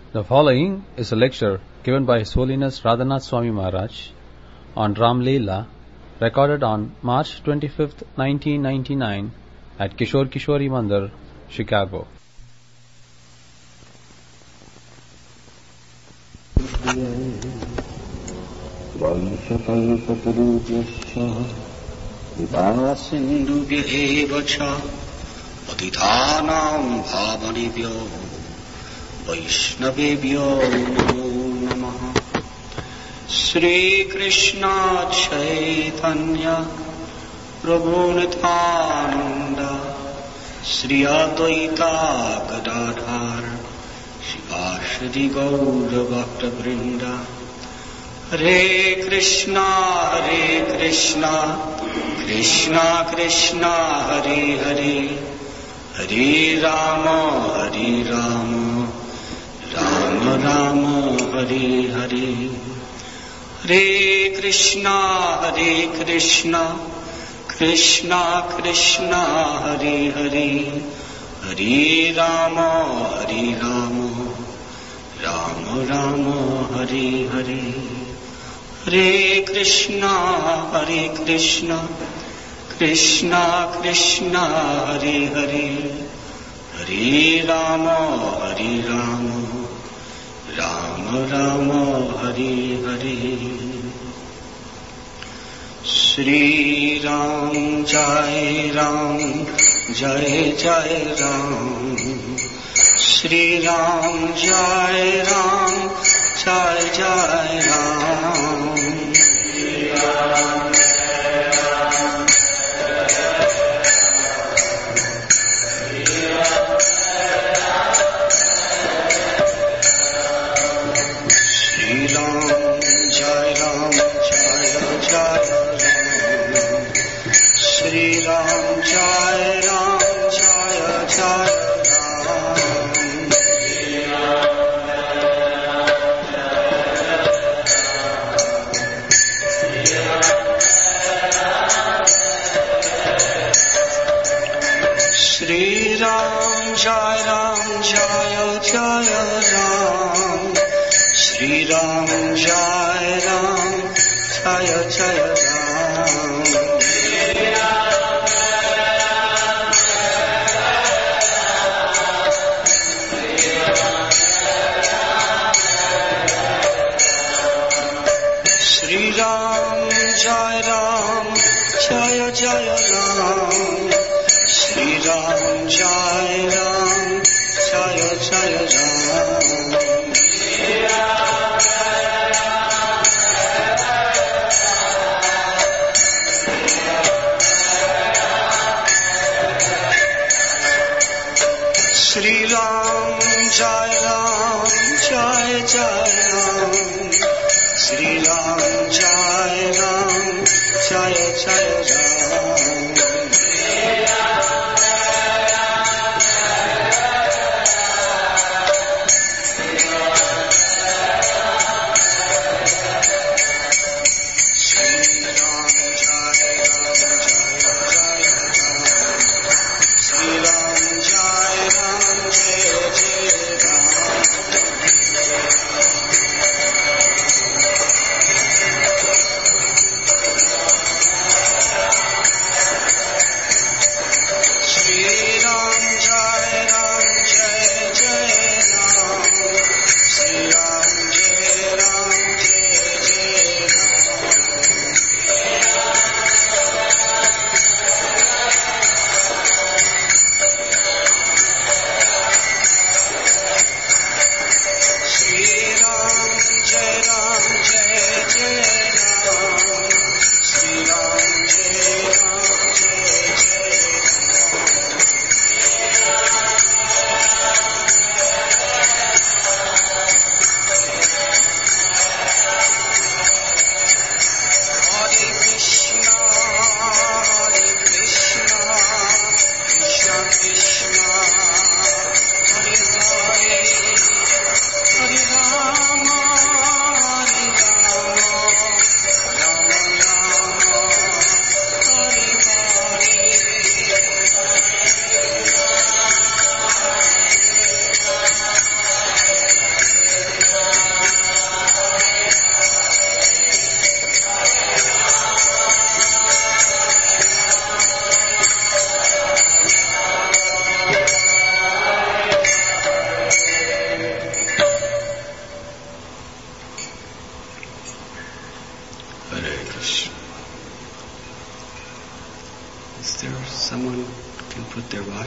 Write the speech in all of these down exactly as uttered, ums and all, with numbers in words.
The following is a lecture given by His Holiness Radhanath Swami Maharaj on Ram Leela, recorded on March twenty-fifth, nineteen ninety-nine at Kishore Kishori Mandir, Chicago. वैष्णवेभ्यो नमो नमः। श्री कृष्ण चैतन्य प्रभु नित्यानंद श्री अद्वैता गदाधर शिवासादि गौर भक्त वृंद। हरे कृष्णा हरे कृष्णा कृष्णा कृष्णा हरे हरे हरे राम हरे राम राम राम हरे हरे। हरे कृष्णा हरे कृष्णा कृष्णा कृष्णा हरे हरे हरे राम हरे राम राम राम हरे हरे। हरे कृष्णा हरे कृष्णा कृष्णा कृष्णा हरे हरे हरे राम हरे राम राम राम हरे हरे। श्री राम जय राम जय जय राम। श्री राम जय राम जय जय Ram. Shri Ram Shri Ram Jai Ram Jai Jai Ram। Shri Ram Jai Ram Jai Jai Ram। Shri Ram Jai Ram Jai Jai Ram। Shri Ram Jai Ram Jai Jai Ram। Shri Ram Jai Ram Jai Jai Ram। Shri Ram Jai Ram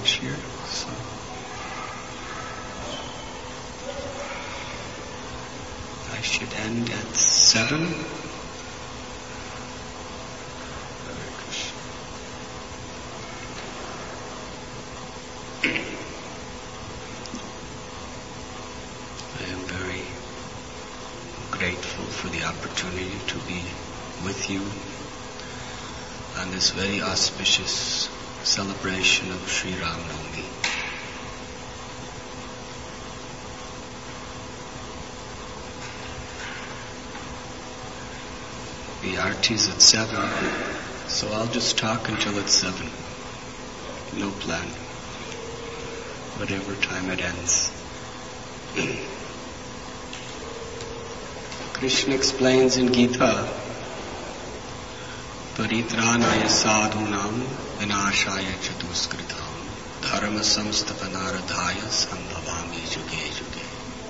much here. So I should end at seven. I am very grateful for the opportunity to be with you on this very auspicious celebration of Sri Ram Navami. The arti's at seven, so I'll just talk until it's seven. No plan. Whatever time it ends. Krishna explains in Gita, Paritranaya sadhunam vinashaya chaduskritam dharma samstapanaradhaya sambhavami juge juge.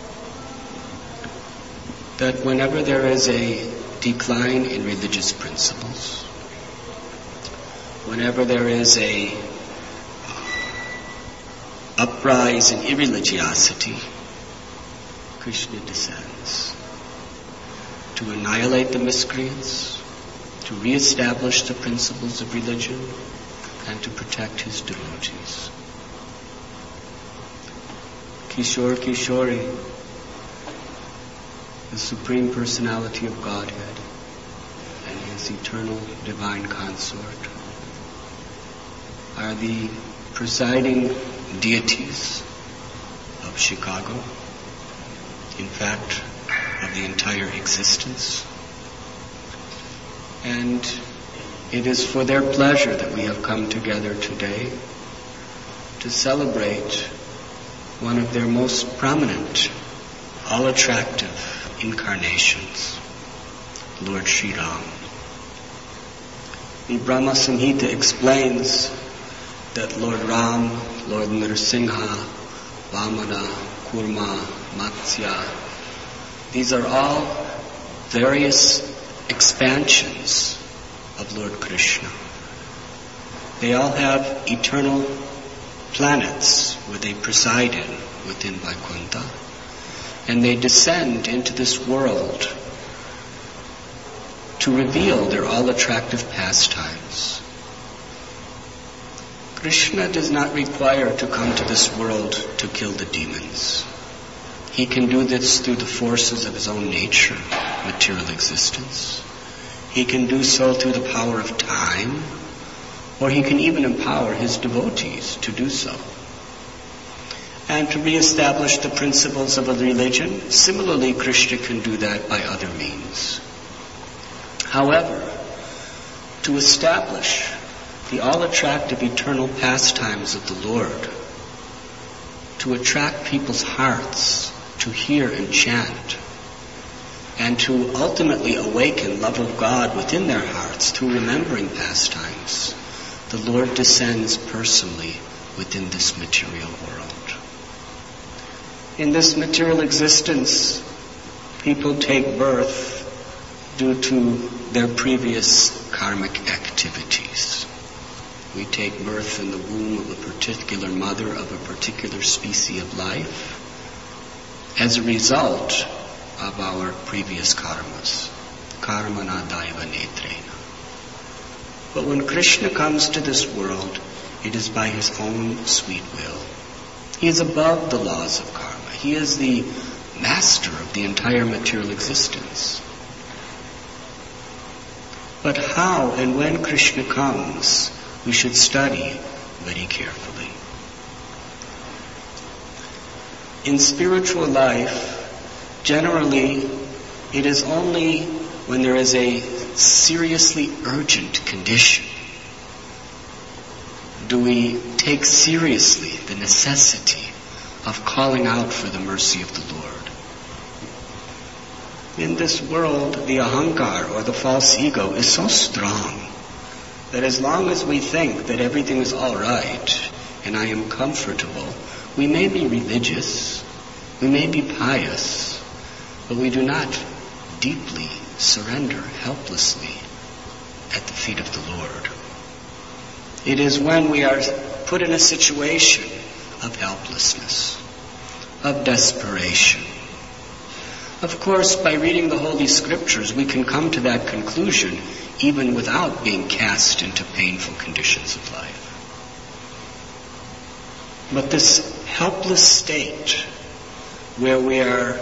That whenever there is a decline in religious principles, whenever there is a uprise in irreligiosity, Krishna descends to annihilate the miscreants, to re-establish the principles of religion, and to protect his devotees. Kishore Kishori, the Supreme Personality of Godhead, and his eternal divine consort are the presiding deities of Chicago, in fact, of the entire existence. And it is for their pleasure that we have come together today to celebrate one of their most prominent, all-attractive incarnations, Lord Sri Ram. The Brahma Samhita explains that Lord Ram, Lord Nrsimha, Vamana, Kurma, Matsya, these are all various expansions of Lord Krishna. They all have eternal planets where they preside in within Vaikuntha, and they descend into this world to reveal their all-attractive pastimes. Krishna does not require to come to this world to kill the demons. He can do this through the forces of his own nature, material existence. He can do so through the power of time, or he can even empower his devotees to do so. And to re-establish the principles of a religion, similarly, Krishna can do that by other means. However, to establish the all-attractive eternal pastimes of the Lord, to attract people's hearts to hear and chant, and to ultimately awaken love of God within their hearts through remembering pastimes, the Lord descends personally within this material world. In this material existence, people take birth due to their previous karmic activities. We take birth in the womb of a particular mother of a particular species of life as a result of our previous karmas. Karmana daiva netrena. But when Krishna comes to this world, it is by his own sweet will. He is above the laws of karma. He is the master of the entire material existence. But how and when Krishna comes, we should study very carefully. In spiritual life, generally, it is only when there is a seriously urgent condition do we take seriously the necessity of calling out for the mercy of the Lord. In this world, the ahankar, or the false ego, is so strong that as long as we think that everything is all right and I am comfortable, we may be religious, we may be pious, but we do not deeply surrender helplessly at the feet of the Lord. It is when we are put in a situation of helplessness, of desperation. Of course, by reading the Holy Scriptures, we can come to that conclusion even without being cast into painful conditions of life. But this helpless state where we are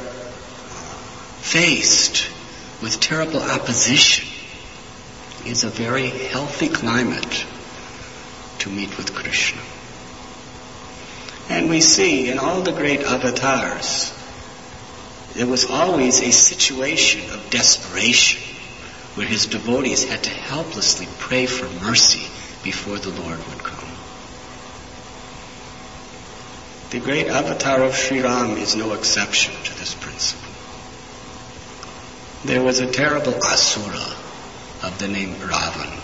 faced with terrible opposition is a very healthy climate to meet with Krishna. And we see in all the great avatars, there was always a situation of desperation where his devotees had to helplessly pray for mercy before the Lord would come. The great avatar of Sri Ram is no exception to this principle. There was a terrible asura of the name Ravan.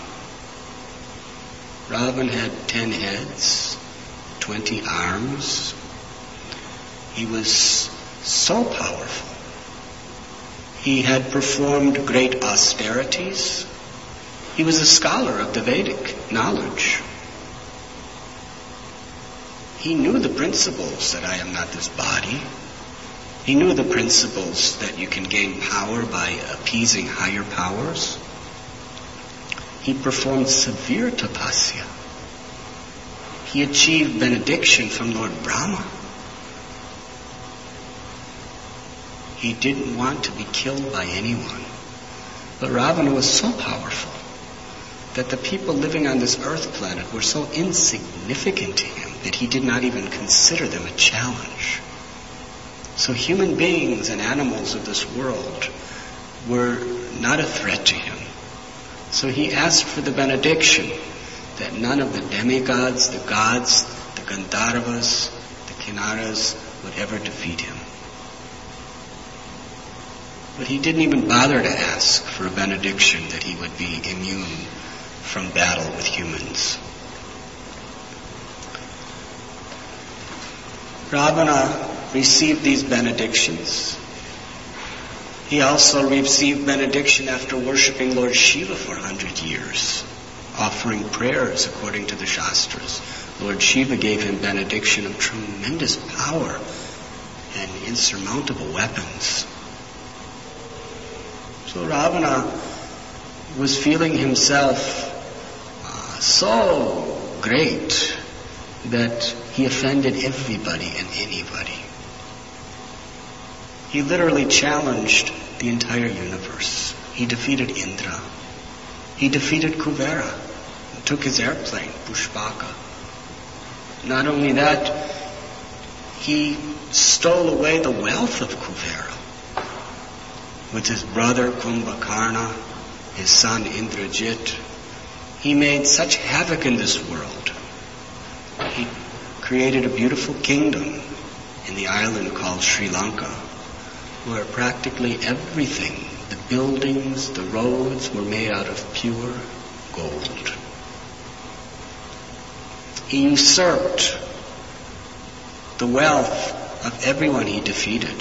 Ravan had ten heads, twenty arms. He was so powerful. He had performed great austerities. He was a scholar of the Vedic knowledge. He knew the principles that I am not this body. He knew the principles that you can gain power by appeasing higher powers. He performed severe tapasya. He achieved benediction from Lord Brahma. He didn't want to be killed by anyone. But Ravana was so powerful that the people living on this earth planet were so insignificant to him that he did not even consider them a challenge. So human beings and animals of this world were not a threat to him. So he asked for the benediction that none of the demigods, the gods, the Gandharvas, the Kinnaras would ever defeat him. But he didn't even bother to ask for a benediction that he would be immune from battle with humans. Ravana received these benedictions. He also received benediction after worshipping Lord Shiva for a hundred years, offering prayers according to the Shastras. Lord Shiva gave him benediction of tremendous power and insurmountable weapons. So Ravana was feeling himself uh, so great that he offended everybody and anybody. He literally challenged the entire universe. He defeated Indra. He defeated Kuvera and took his airplane, Pushpaka. Not only that, he stole away the wealth of Kuvera with his brother Kumbhakarna, his son Indrajit. He made such havoc in this world. He created a beautiful kingdom in the island called Sri Lanka, where practically everything, the buildings, the roads, were made out of pure gold. He usurped the wealth of everyone he defeated.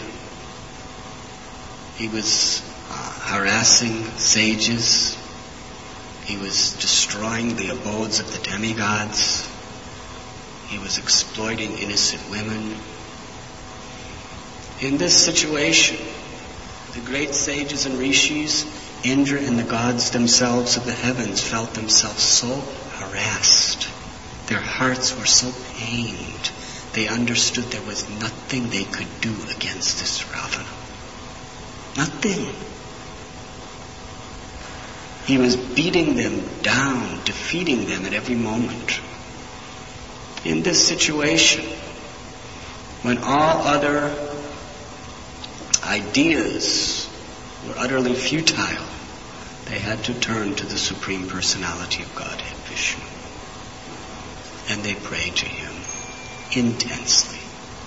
He was uh, harassing sages. He was destroying the abodes of the demigods. He was exploiting innocent women. In this situation, the great sages and rishis, Indra and the gods themselves of the heavens felt themselves so harassed. Their hearts were so pained. They understood there was nothing they could do against this Ravana. Nothing. He was beating them down, defeating them at every moment. In this situation, when all other ideas were utterly futile, they had to turn to the Supreme Personality of Godhead, Vishnu. And they prayed to him intensely.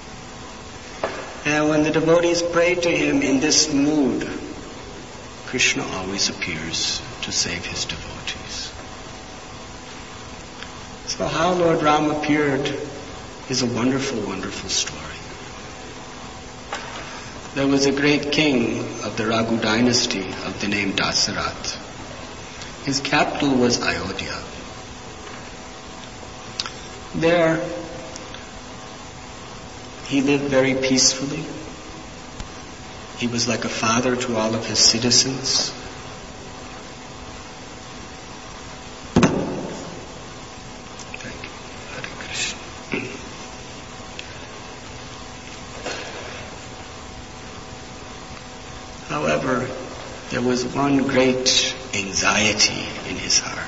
And when the devotees prayed to him in this mood, Krishna always appears to save his devotees. So how Lord Ram appeared is a wonderful, wonderful story. There was a great king of the Raghu dynasty of the name Dasarat. His capital was Ayodhya. There, he lived very peacefully. He was like a father to all of his citizens. Thank you. Hare Krishna. However, there was one great anxiety in his heart.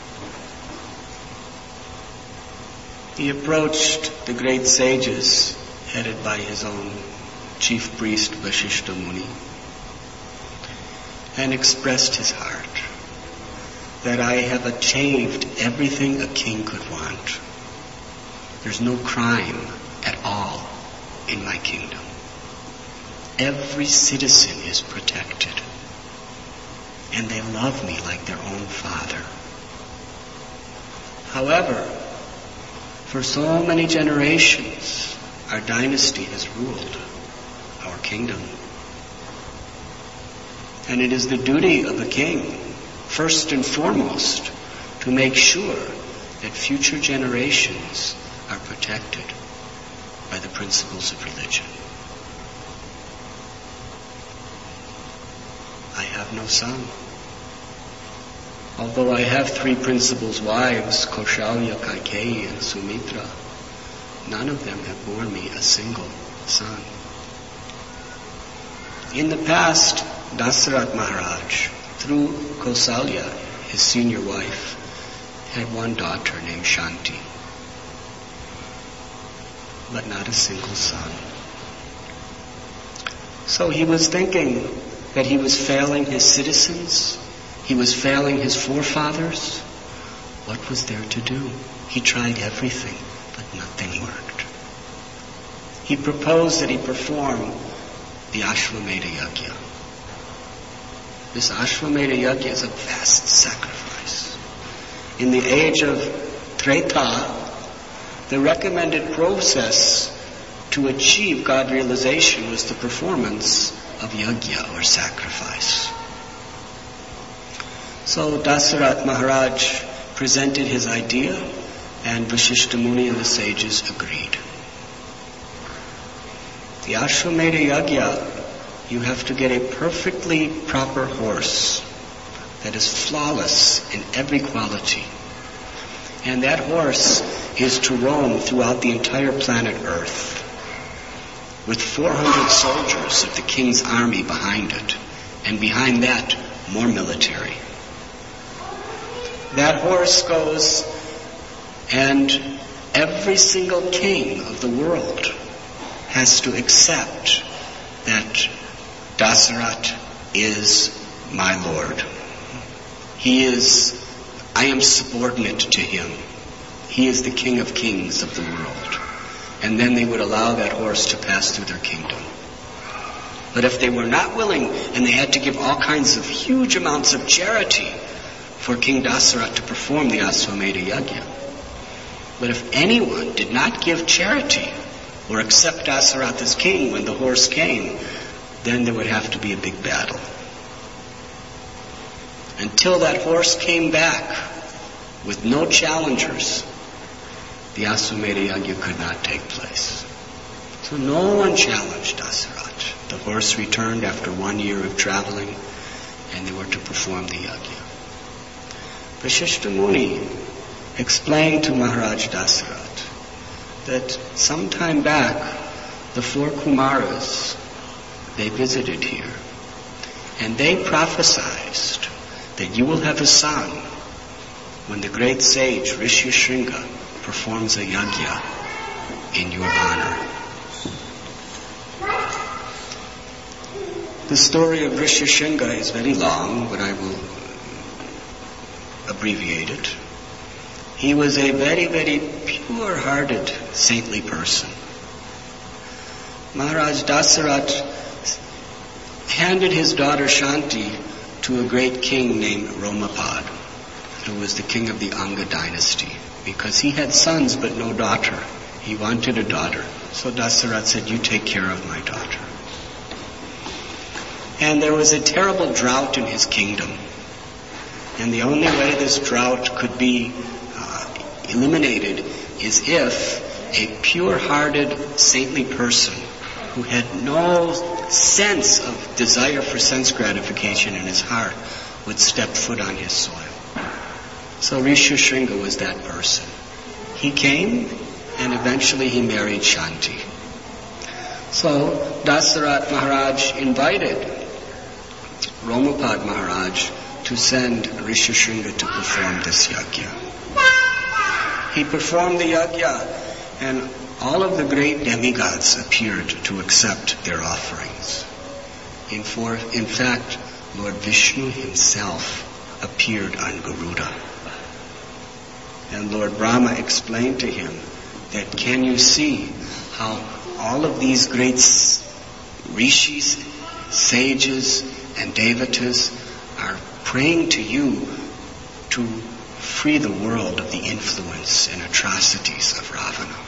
He approached the great sages, headed by his own chief priest Vasishta Muni, and expressed his heart that I have achieved everything a king could want. There's no crime at all in my kingdom. Every citizen is protected, and they love me like their own father. However, for so many generations, our dynasty has ruled our kingdom. And it is the duty of a king, first and foremost, to make sure that future generations are protected by the principles of religion. I have no son. Although I have three principals' wives, Kaushalya, Kaikeyi, and Sumitra, none of them have borne me a single son. In the past, Dasarath Maharaj, through Kausalya, his senior wife, had one daughter named Shanti, but not a single son. So he was thinking that he was failing his citizens, he was failing his forefathers. What was there to do? He tried everything, but nothing worked. He proposed that he perform the Ashwamedha Yajna. This Ashwamedha Yajna is a vast sacrifice. In the age of Treta, the recommended process to achieve God realization was the performance of yajna or sacrifice. So Dasarath Maharaj presented his idea, and Vasishta Muni and the sages agreed. The Ashwamedha Yajna, you have to get a perfectly proper horse that is flawless in every quality. And that horse is to roam throughout the entire planet Earth with four hundred soldiers of the king's army behind it, and behind that, more military. That horse goes, and every single king of the world has to accept that Dasarath is my lord. He is, I am subordinate to him. He is the king of kings of the world. And then they would allow that horse to pass through their kingdom. But if they were not willing, and they had to give all kinds of huge amounts of charity for King Dasarath to perform the Ashwamedha Yajna. But if anyone did not give charity or accept Dasarath as king when the horse came, then there would have to be a big battle. Until that horse came back with no challengers, the Ashwamedha Yajna could not take place. So no one challenged Dasarath. The horse returned after one year of traveling, and they were to perform the yajna. Vasishta Muni explained to Maharaj Dasarath that some time back, the four Kumaras, they visited here, and they prophesied that you will have a son when the great sage Rishyashringa performs a yajna in your honor. The story of Rishyashringa is very long, but I will abbreviate it. He was a very, very pure-hearted, saintly person. Maharaj Dasarath handed his daughter Shanti to a great king named Romapad, who was the king of the Anga dynasty, because he had sons but no daughter. He wanted a daughter. So Dasarath said, you take care of my daughter. And there was a terrible drought in his kingdom. And the only way this drought could be uh, eliminated is if a pure-hearted, saintly person who had no sense of desire for sense gratification in his heart would step foot on his soil. So Rishyashringa was that person. He came and eventually he married Shanti. So Dasarat Maharaj invited Romapad Maharaj to send Rishyashringa to perform this yajna. He performed the yajna and all of the great demigods appeared to accept their offerings. In, for, in fact, Lord Vishnu himself appeared on Garuda. And Lord Brahma explained to him that, can you see how all of these great rishis, sages, and devatas are praying to you to free the world of the influence and atrocities of Ravana.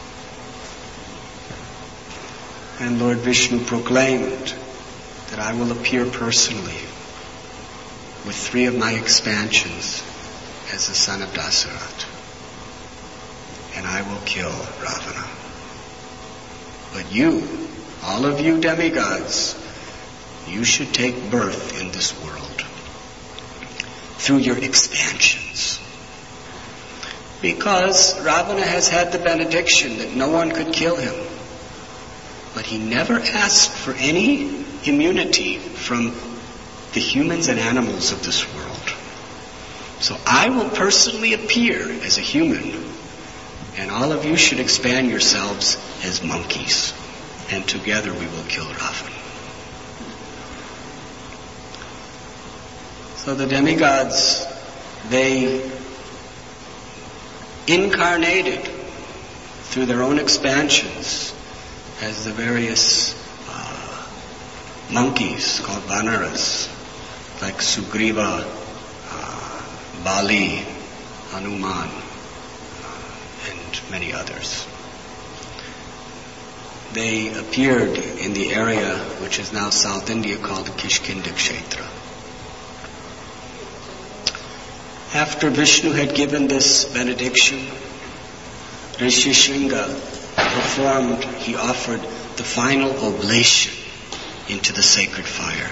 And Lord Vishnu proclaimed that I will appear personally with three of my expansions as the son of Dasarat, and I will kill Ravana. But you, all of you demigods, you should take birth in this world through your expansions. Because Ravana has had the benediction that no one could kill him. But he never asked for any immunity from the humans and animals of this world. So I will personally appear as a human, and all of you should expand yourselves as monkeys, and together we will kill Ravana. So the demigods, they incarnated through their own expansions as the various uh, monkeys called Vanaras, like Sugriva, uh, Bali, Hanuman, uh, and many others. They appeared in the area which is now South India called Kishkinda Kshetra. After Vishnu had given this benediction, Rishyashringa performed, he offered the final oblation into the sacred fire.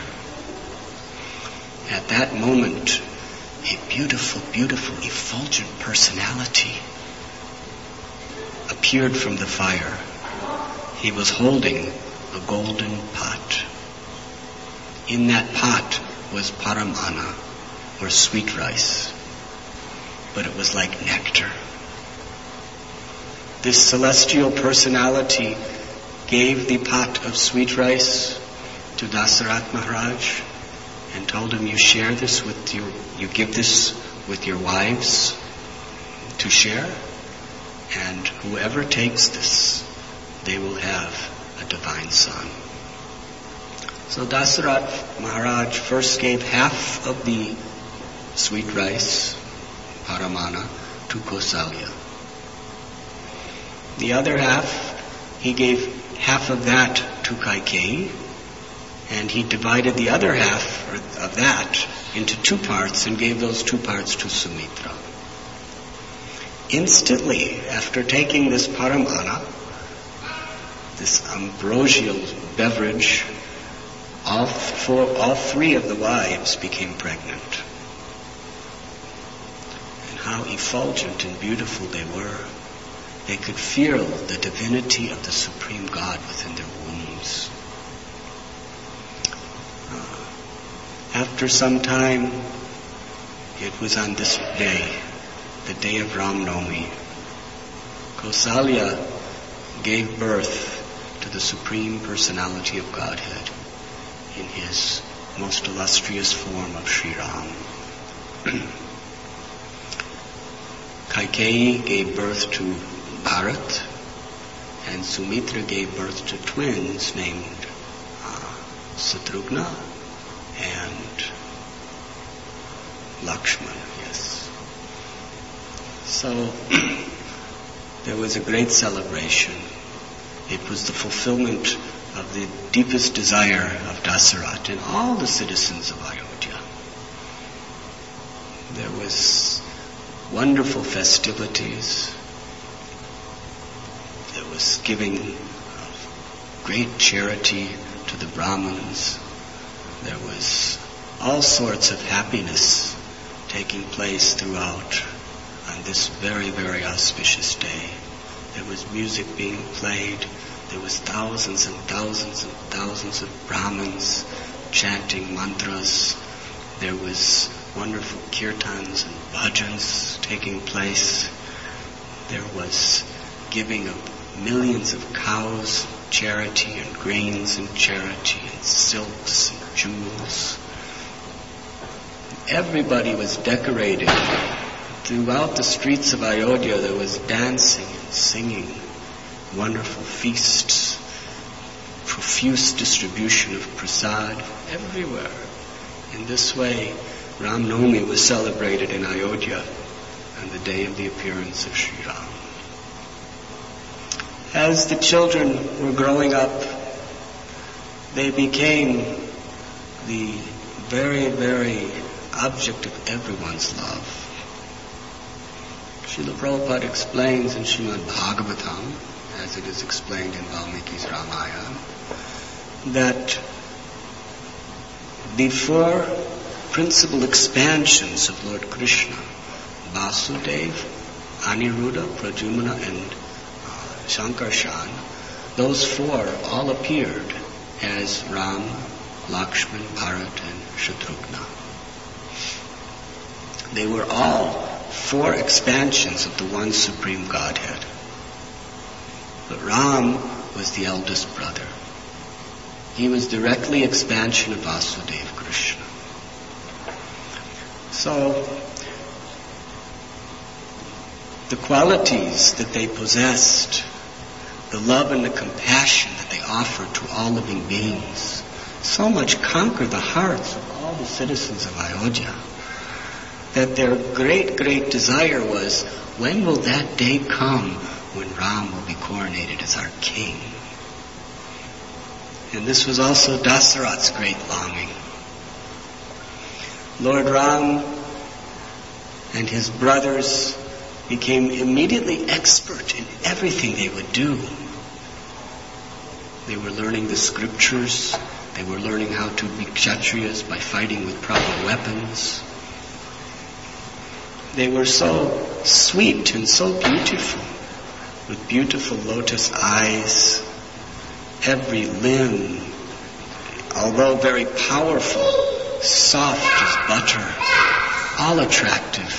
At that moment, a beautiful, beautiful, effulgent personality appeared from the fire. He was holding a golden pot. In that pot was paramana, or sweet rice, but it was like nectar. This celestial personality gave the pot of sweet rice to Dasarat Maharaj and told him, you share this with your, you give this with your wives to share, and whoever takes this, they will have a divine son. So Dasarat Maharaj first gave half of the sweet rice, paramana, to Kausalya. The other half, he gave half of that to Kaikeyi, and he divided the other half of that into two parts and gave those two parts to Sumitra. Instantly, after taking this paramana, this ambrosial beverage, all four, all three of the wives became pregnant. And how effulgent and beautiful they were. They could feel the divinity of the Supreme God within their wombs. Uh, after some time, it was on this day, the day of Ram Navami, Kausalya gave birth to the Supreme Personality of Godhead in his most illustrious form of Sri Ram. Kaikeyi gave birth to Bharat, and Sumitra gave birth to twins named uh, Satrugna and Lakshman, yes. So there was a great celebration. It was the fulfillment of the deepest desire of Dasarat and all the citizens of Ayodhya. There was wonderful festivities. was giving great charity to the Brahmins. There was all sorts of happiness taking place throughout on this very, very auspicious day. There was music being played. There was thousands and thousands and thousands of Brahmins chanting mantras. There was wonderful kirtans and bhajans taking place. There was giving of millions of cows, charity, and grains and charity, and silks and jewels. Everybody was decorated. Throughout the streets of Ayodhya there was dancing and singing, wonderful feasts, profuse distribution of prasad everywhere. In this way, Ram Navami was celebrated in Ayodhya on the day of the appearance of Sri Ram. As the children were growing up, they became the very, very object of everyone's love. Srila Prabhupada explains in Srimad Bhagavatam, as it is explained in Valmiki's Ramayana, that the four principal expansions of Lord Krishna, Vasudeva, Aniruddha, Pradyumna, and uh, Shankarshan, those four all appeared as Ram, Lakshman, Bharat, and Shatrughna. They were all four expansions of the one Supreme Godhead. But Ram was the eldest brother. He was directly expansion of Vasudeva Krishna. So, the qualities that they possessed, the love and the compassion that they offered to all living beings, so much conquered the hearts of all the citizens of Ayodhya, that their great, great desire was, when will that day come when Ram will be coronated as our king? And this was also Dasaratha's great longing. Lord Ram and his brothers became immediately expert in everything they would do. They were learning the scriptures. They were learning how to be Kshatriyas by fighting with proper weapons. They were so sweet and so beautiful, with beautiful lotus eyes, every limb, although very powerful, soft as butter, all attractive.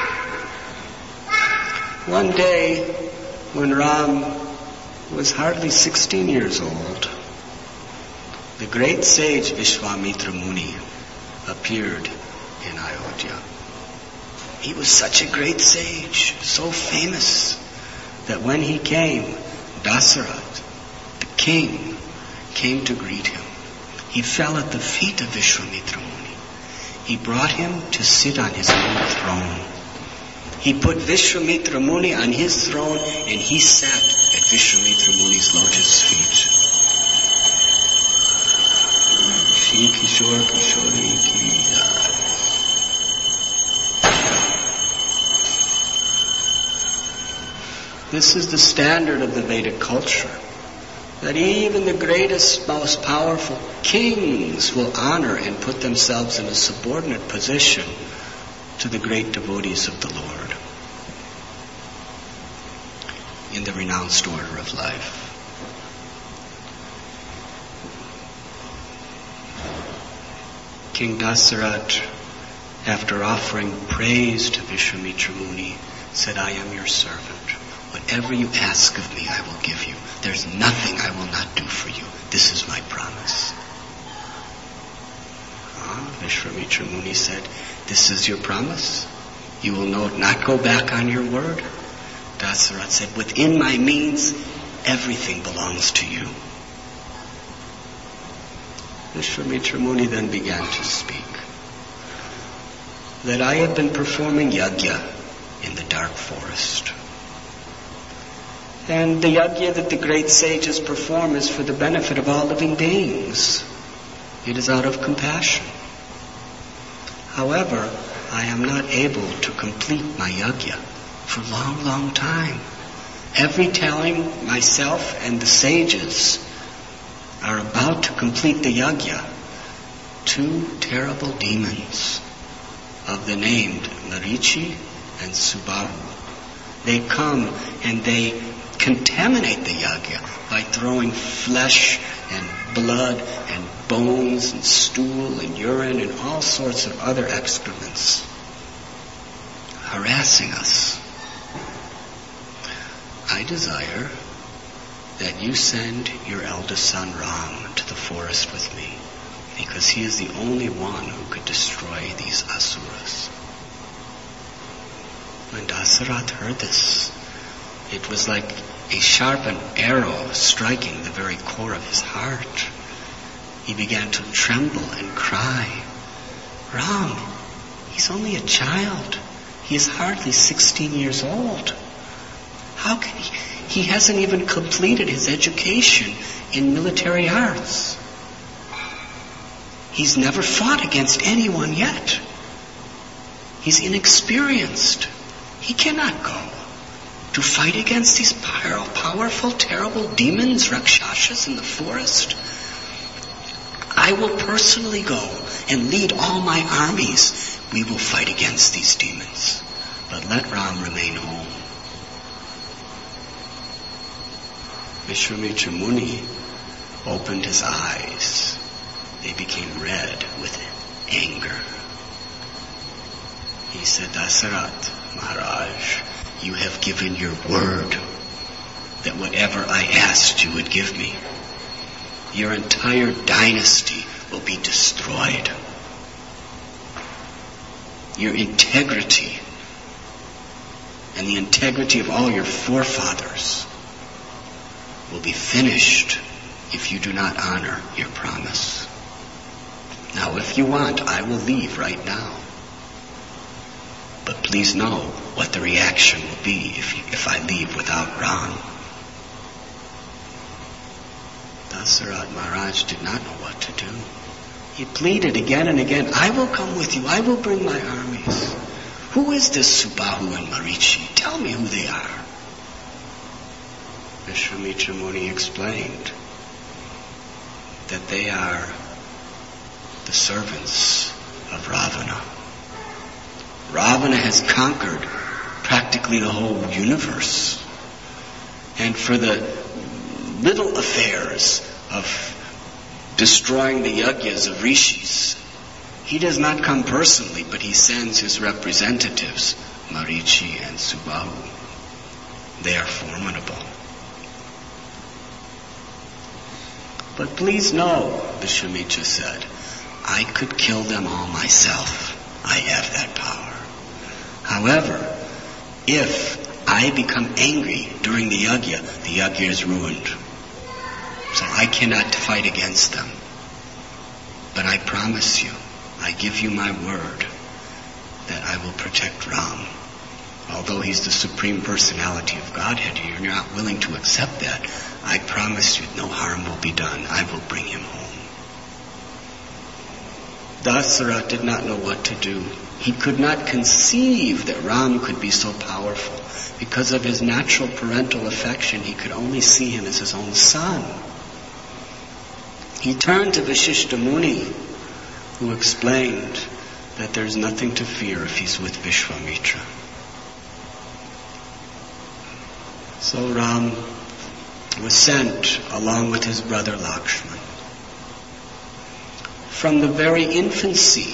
One day, when Ram was hardly sixteen years old, the great sage Vishwamitra Muni appeared in Ayodhya. He was such a great sage, so famous, that when he came, Dasaratha, the king, came to greet him. He fell at the feet of Vishwamitra Muni. He brought him to sit on his own throne. He put Vishwamitra Muni on his throne, and he sat at Vishwamitra Muni's lotus feet. Shri Kishore Kishori Ki Jai. This is the standard of the Vedic culture, that even the greatest, most powerful kings will honor and put themselves in a subordinate position to the great devotees of the Lord in the renounced order of life. King Dasaratha, after offering praise to Vishwamitra Muni, said, "I am your servant. Whatever you ask of me, I will give you. There's nothing I will not do for you. This is my promise." Ah, Vishwamitra Muni said, "This is your promise? You will not go back on your word?" Dasaratha said, "Within my means, everything belongs to you." Vishwamitra Muni then began to speak. That I have been performing yajna in the dark forest. And the yajna that the great sages perform is for the benefit of all living beings. It is out of compassion. However, I am not able to complete my yajna for a long, long time Every telling myself and the sages are about to complete the yajna. Two terrible demons of the named Marichi and Subahu. They come and they contaminate the yajna by throwing flesh and blood and bones and stool and urine and all sorts of other excrements, harassing us. I desire that you send your eldest son Ram to the forest with me, because he is the only one who could destroy these asuras. When Dasarath heard this, it was like a sharpened arrow striking the very core of his heart. He began to tremble and cry, Ram, he's only a child. He is hardly sixteen years old. How can he? He hasn't even completed his education in military arts. He's never fought against anyone yet. He's inexperienced. He cannot go to fight against these powerful, terrible demons, rakshasas in the forest. I will personally go and lead all my armies. We will fight against these demons. But let Ram remain home. Vishwamitra Muni opened his eyes. They became red with anger. He said, Dasarath, Maharaj, you have given your word that whatever I asked you would give me. Your entire dynasty will be destroyed. Your integrity and the integrity of all your forefathers will be finished if you do not honor your promise. Now, if you want, I will leave right now. But please know what the reaction will be if, you, if I leave without Ram. Dasarath Maharaj did not know what to do. He pleaded again and again, I will come with you. I will bring my armies. Who is this Subahu and Marichi? Tell me who they are. Vishwamitra Muni explained that they are the servants of Ravana. Ravana has conquered practically the whole universe. And for the little affairs of destroying the yajnas of rishis, he does not come personally, but he sends his representatives, Marichi and Subahu. They are formidable. But please know, Vishwamitra said, I could kill them all myself. I have that power. However, if I become angry during the yajna, the yajna is ruined. So I cannot fight against them. But I promise you, I give you my word that I will protect Ram. Although he's the Supreme Personality of Godhead, you're not willing to accept that. I promise you no harm will be done. I will bring him home. Dasarath did not know what to do. He could not conceive that Ram could be so powerful. Because of his natural parental affection, he could only see him as his own son. He turned to Vashishta Muni, who explained that there's nothing to fear if he's with Vishwamitra. So Ram was sent along with his brother Lakshman. From the very infancy,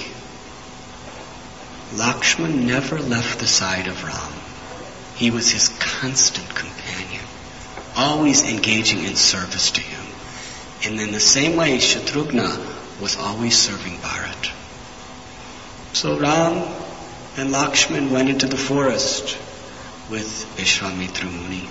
Lakshman never left the side of Ram. He was his constant companion, always engaging in service to him. And in the same way, Shatrughna was always serving Bharat. So Ram and Lakshman went into the forest with Vishwamitra Muni.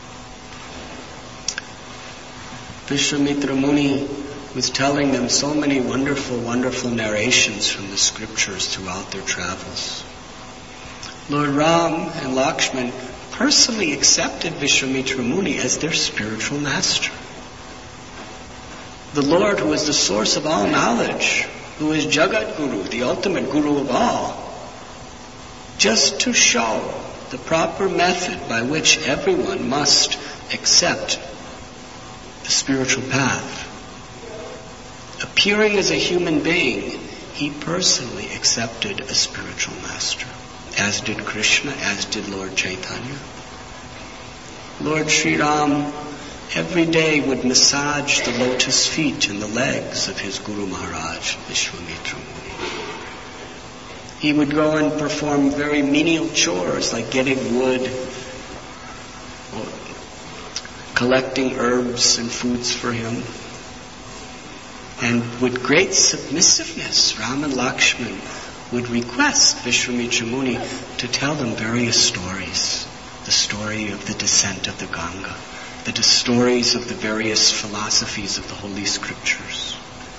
Vishwamitra Muni was telling them so many wonderful, wonderful narrations from the scriptures throughout their travels. Lord Ram and Lakshman personally accepted Vishwamitra Muni as their spiritual master. The Lord, who is the source of all knowledge, who is Jagat Guru, the ultimate Guru of all, just to show the proper method by which everyone must accept the spiritual path. Appearing as a human being, he personally accepted a spiritual master, as did Krishna, as did Lord Chaitanya. Lord Sri Ram every day would massage the lotus feet and the legs of his Guru Maharaj, Vishwamitra Muni. He would go and perform very menial chores like getting wood, or collecting herbs and foods for him. And with great submissiveness, Ram and Lakshman would request Vishwamitra Muni to tell them various stories. The story of the descent of the Ganga, the stories of the various philosophies of the Holy Scriptures.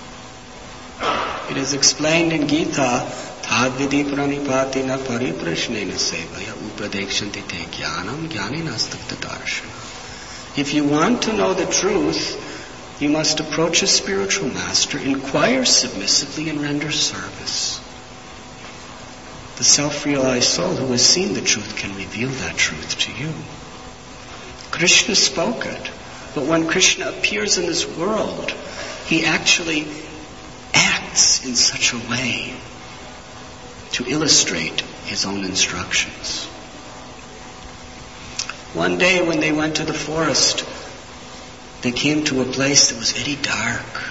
It is explained in Gita, Tadvidi pranipatina pariprashnena sevaya upadekshanti te jnanam jnaninastapta darshana. If you want to know the truth, you must approach a spiritual master, inquire submissively, and render service. The self-realized soul who has seen the truth can reveal that truth to you. Krishna spoke it, but when Krishna appears in this world, he actually acts in such a way to illustrate his own instructions. One day when they went to the forest, they came to a place that was very dark.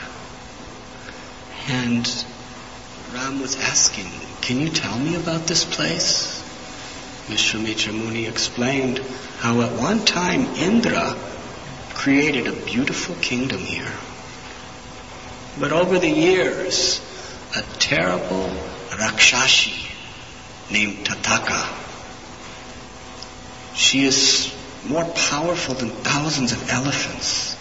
And Ram was asking, "Can you tell me about this place?" Vishwamitra Muni explained how at one time Indra created a beautiful kingdom here. But over the years, a terrible Rakshashi named Tataka, she is more powerful than thousands of elephants.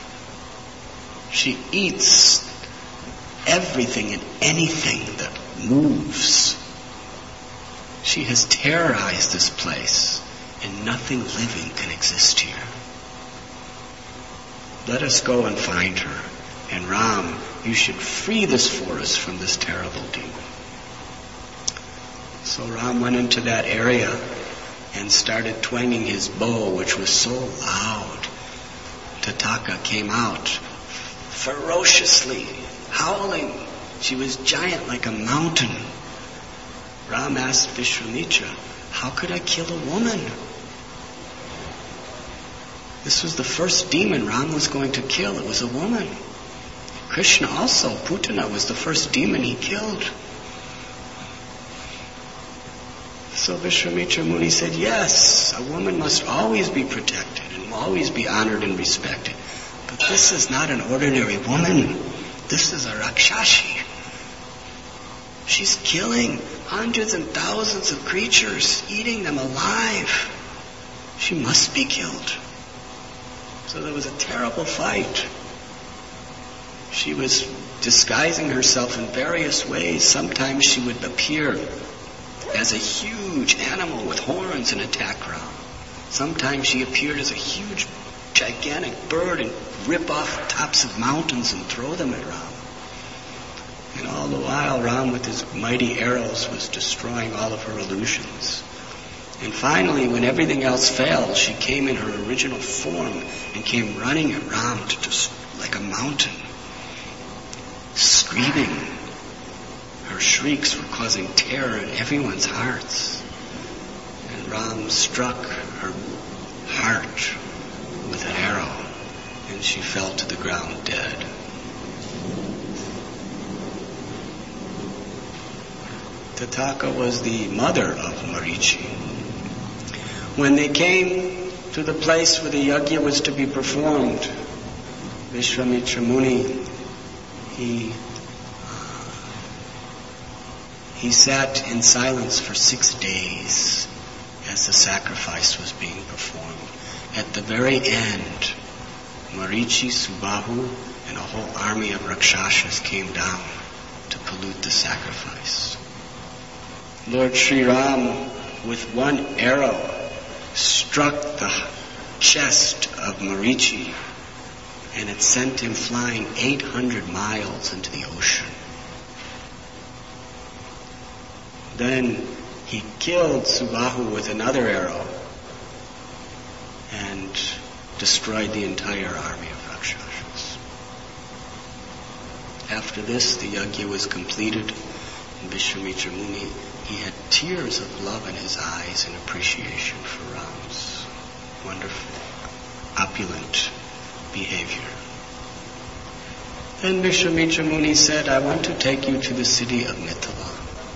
She eats everything and anything that moves. She has terrorized this place, and nothing living can exist here. Let us go and find her. And Ram, you should free this forest from this terrible demon. So Ram went into that area and started twanging his bow, which was so loud. Tataka came out ferociously, howling. She was giant like a mountain. Ram asked Vishwamitra, "How could I kill a woman?" This was the first demon Ram was going to kill. It was a woman. Krishna also, Putana, was the first demon he killed. So Vishwamitra Muni said, yes, a woman must always be protected and always be honored and respected. But this is not an ordinary woman. This is a Rakshashi. She's killing hundreds and thousands of creatures, eating them alive. She must be killed. So there was a terrible fight. She was disguising herself in various ways. Sometimes she would appear as a huge animal with horns and attack Ram. Sometimes she appeared as a huge, gigantic bird and rip off tops of mountains and throw them at Ram. And all the while, Ram with his mighty arrows was destroying all of her illusions. And finally, when everything else failed, she came in her original form and came running at Ram to just like a mountain, screaming. Her shrieks were causing terror in everyone's hearts. And Ram struck her heart with an arrow, and she fell to the ground dead. Tataka was the mother of Marichi. When they came to the place where the yajna was to be performed, Vishwamitra Muni, he he sat in silence for six days as the sacrifice was being performed. At the very end, Marichi, Subahu, and a whole army of Rakshasas came down to pollute the sacrifice. Lord Sri Ram, with one arrow, struck the chest of Marichi, and it sent him flying eight hundred miles into the ocean. Then he killed Subahu with another arrow and destroyed the entire army of Rakshasas. After this, the yajna was completed, and Vishwamitra Muni, he had tears of love in his eyes in appreciation for Ram's wonderful, opulent behavior. Then Vishwamitra Muni said, I want to take you to the city of Mithila.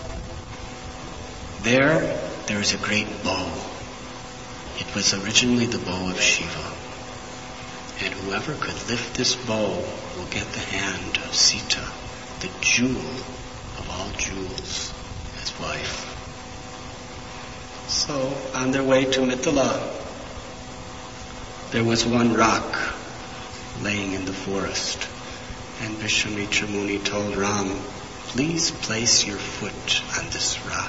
There, there is a great bow. It was originally the bow of Shiva. And whoever could lift this bow will get the hand of Sita, the jewel of all jewels, as wife. So, on their way to Mithila, there was one rock laying in the forest. And Vishwamitra Muni told Ram, please place your foot on this rock.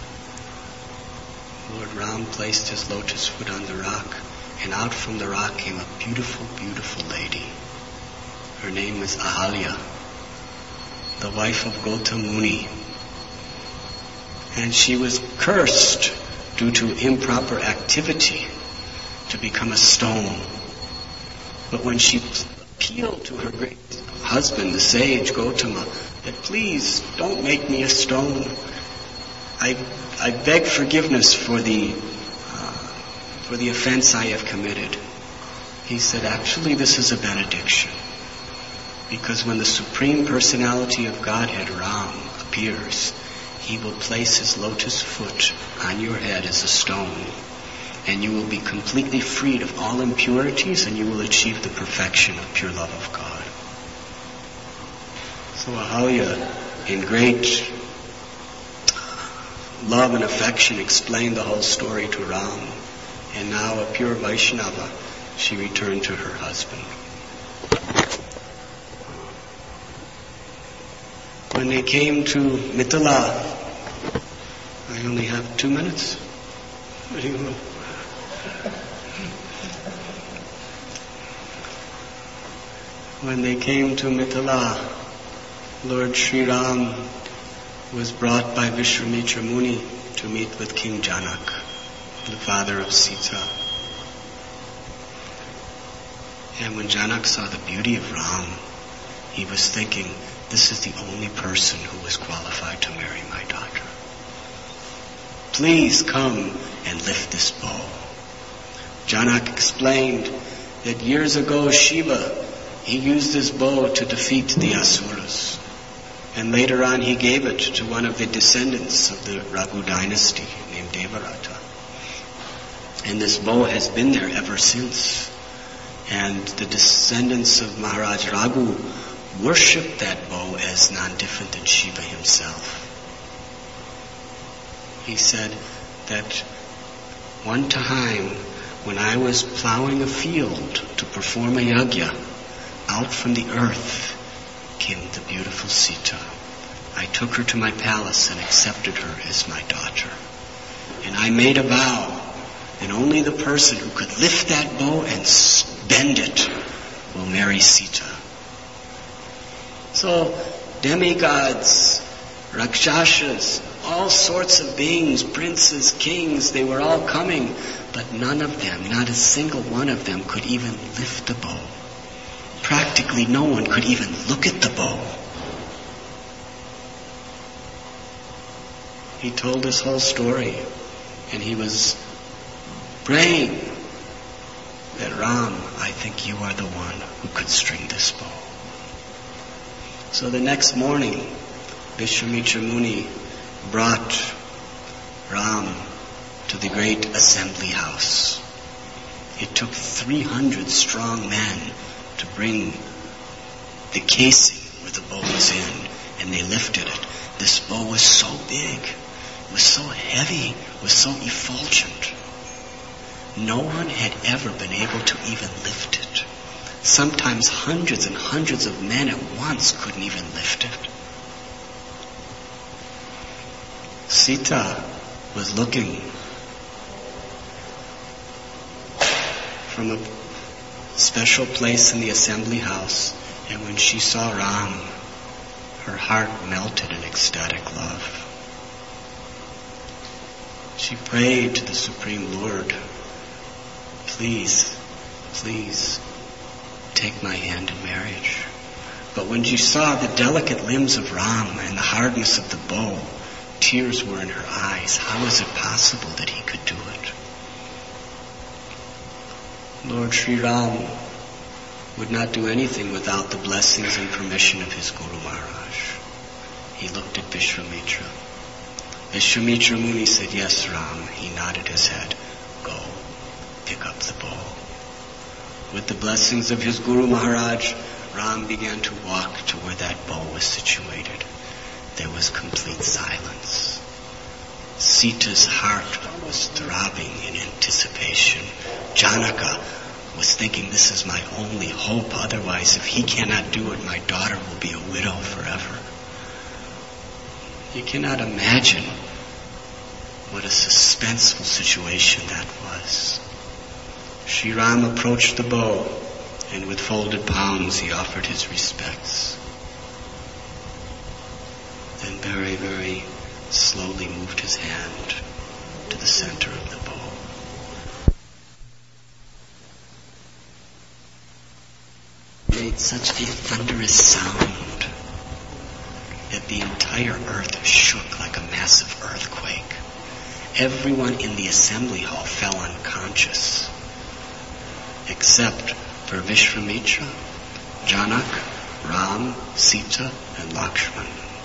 Lord Ram placed his lotus foot on the rock, and out from the rock came a beautiful, beautiful lady. Her name was Ahalya, the wife of Gautam Muni. And she was cursed due to improper activity to become a stone. But when she appealed to her great husband, the sage Gautama, that please don't make me a stone. I I beg forgiveness for the uh, for the offense I have committed. He said, actually, this is a benediction, because when the Supreme Personality of Godhead, Ram, appears, he will place his lotus foot on your head as a stone, and you will be completely freed of all impurities, and you will achieve the perfection of pure love of God. So Ahalya, in great love and affection, explained the whole story to Ram, and now a pure Vaishnava, she returned to her husband. When they came to Mithila, I only have two minutes. What do you want? When they came to Mithila, Lord Sri Ram was brought by Vishwamitra Muni to meet with King Janak, the father of Sita. And when Janak saw the beauty of Ram, he was thinking, this is the only person who is qualified to marry my daughter. Please come and lift this bow. Janak explained that years ago Shiva, he used this bow to defeat the Asuras. And later on he gave it to one of the descendants of the Raghu dynasty named Devarata. And this bow has been there ever since. And the descendants of Maharaj Raghu worshipped that bow as none different than Shiva himself. He said that one time when I was plowing a field to perform a yajna, out from the earth came the beautiful Sita. I took her to my palace and accepted her as my daughter. And I made a vow that only the person who could lift that bow and bend it will marry Sita. So, demigods, rakshasas, all sorts of beings, princes, kings, they were all coming, but none of them, not a single one of them, could even lift the bow. Practically no one could even look at the bow. He told this whole story, and he was praying that, Ram, I think you are the one who could string this bow. So the next morning, Vishwamitra Muni brought Ram to the great assembly house. It took three hundred strong men to bring the casing where the bow was in, and they lifted it. This bow was so big, was so heavy, was so effulgent. No one had ever been able to even lift it. Sometimes hundreds and hundreds of men at once couldn't even lift it. Sita was looking from a special place in the assembly house, and when she saw Ram, her heart melted in ecstatic love. She prayed to the Supreme Lord, please, please, take my hand in marriage. But when she saw the delicate limbs of Ram and the hardness of the bow, tears were in her eyes. How was it possible that he could do it? Lord Sri Ram would not do anything without the blessings and permission of his Guru Maharaj. He looked at Vishwamitra. Vishwamitra Muni said, yes, Ram. He nodded his head. Go, pick up the bow. With the blessings of his Guru Maharaj, Ram began to walk to where that bow was situated. There was complete silence. Sita's heart was throbbing in anticipation. Janaka was thinking, this is my only hope. Otherwise, if he cannot do it, my daughter will be a widow forever. You cannot imagine what a suspenseful situation that was. Sri Ram approached the bow, and with folded palms he offered his respects. Then very, very slowly moved his hand to the center of the bow. Made such a thunderous sound that the entire earth shook like a massive earthquake. Everyone in the assembly hall fell unconscious, except for Vishwamitra, Janak, Ram, Sita, and Lakshman.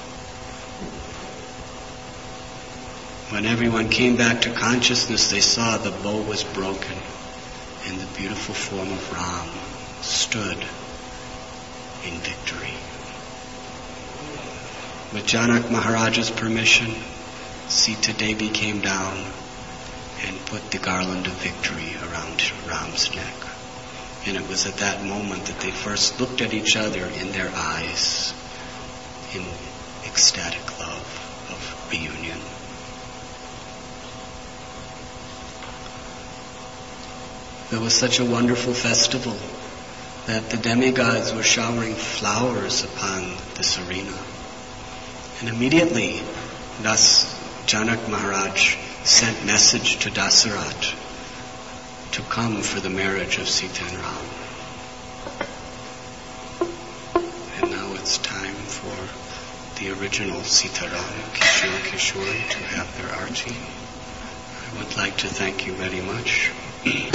When everyone came back to consciousness, they saw the bow was broken, and the beautiful form of Ram stood in victory. With Janak Maharaja's permission, Sita Devi came down and put the garland of victory around Ram's neck. And it was at that moment that they first looked at each other in their eyes in ecstatic love of reunion. There was such a wonderful festival that the demigods were showering flowers upon this arena. And immediately, thus Janak Maharaj sent message to Dasarat to come for the marriage of Sita and Ram. And now it's time for the original Sita Ram, Kishore Kishore, to have their arti. I would like to thank you very much.